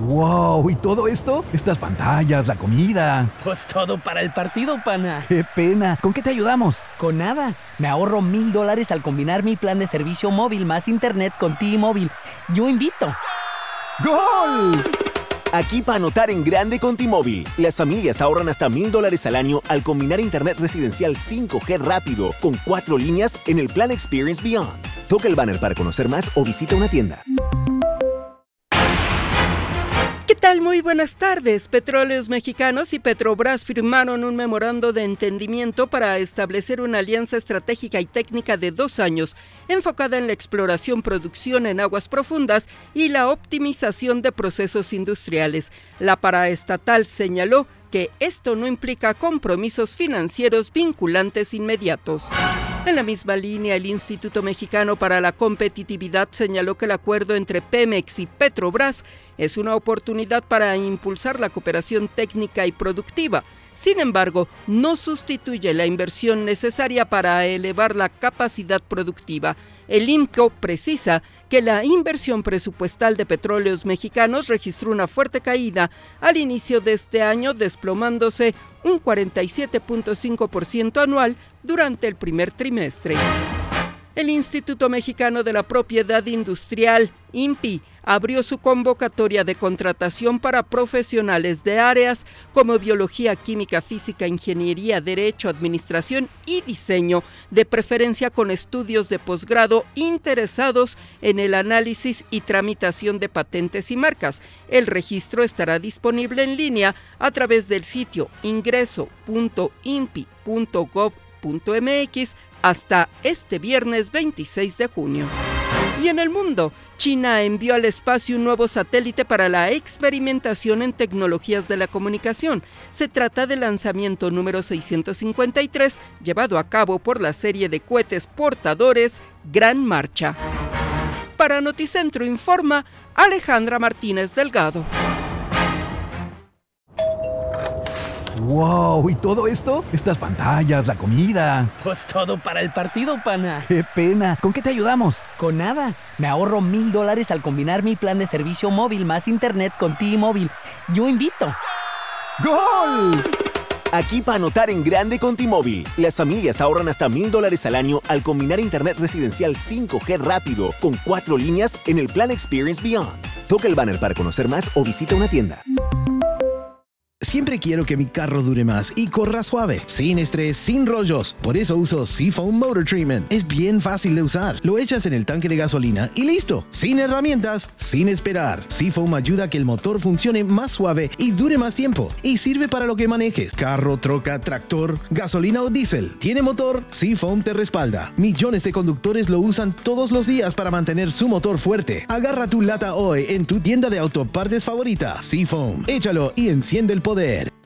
¡Wow! ¿Y todo esto? Estas pantallas, la comida. Pues todo para el partido, pana. ¡Qué pena! ¿Con qué te ayudamos? Con nada. Me ahorro $1,000 al combinar mi plan de servicio móvil más internet con T-Mobile. Yo invito. ¡Gol! Aquí para anotar en grande con T-Mobile. Las familias ahorran hasta $1,000 al año al combinar internet residencial 5G rápido con 4 líneas en el plan Experience Beyond. Toca el banner para conocer más o visita una tienda. ¿Qué tal? Muy buenas tardes. Petróleos Mexicanos y Petrobras firmaron un memorando de entendimiento para establecer una alianza estratégica y técnica de 2 años, enfocada en la exploración, producción en aguas profundas y la optimización de procesos industriales. La paraestatal señaló que esto no implica compromisos financieros vinculantes inmediatos. En la misma línea, el Instituto Mexicano para la Competitividad señaló que el acuerdo entre Pemex y Petrobras es una oportunidad para impulsar la cooperación técnica y productiva. Sin embargo, no sustituye la inversión necesaria para elevar la capacidad productiva. El IMCO precisa que la inversión presupuestal de Petróleos Mexicanos registró una fuerte caída al inicio de este año, desplomándose un 47.5% anual durante el primer trimestre. El Instituto Mexicano de la Propiedad Industrial, INPI, abrió su convocatoria de contratación para profesionales de áreas como biología, química, física, ingeniería, derecho, administración y diseño, de preferencia con estudios de posgrado interesados en el análisis y tramitación de patentes y marcas. El registro estará disponible en línea a través del sitio ingreso.inpi.gov.mx hasta este viernes 26 de junio. Y en el mundo, China envió al espacio un nuevo satélite para la experimentación en tecnologías de la comunicación. Se trata del lanzamiento número 653, llevado a cabo por la serie de cohetes portadores Gran Marcha. Para Noticentro informa Alejandra Martínez Delgado. ¡Wow! ¿Y todo esto? Estas pantallas, la comida. Pues todo para el partido, pana. ¡Qué pena! ¿Con qué te ayudamos? Con nada. Me ahorro $1,000 al combinar mi plan de servicio móvil más internet con T-Mobile. Yo invito. ¡Gol! Aquí para anotar en grande con T-Mobile. Las familias ahorran hasta $1,000 al año al combinar internet residencial 5G rápido con 4 líneas en el plan Experience Beyond. Toca el banner para conocer más o visita una tienda. Siempre quiero que mi carro dure más y corra suave, sin estrés, sin rollos. Por eso uso Seafoam Motor Treatment. Es bien fácil de usar. Lo echas en el tanque de gasolina y listo. Sin herramientas, sin esperar. Seafoam ayuda a que el motor funcione más suave y dure más tiempo. Y sirve para lo que manejes. Carro, troca, tractor, gasolina o diésel. ¿Tiene motor? Seafoam te respalda. Millones de conductores lo usan todos los días para mantener su motor fuerte. Agarra tu lata hoy en tu tienda de autopartes favorita. Seafoam. Échalo y enciende el poder.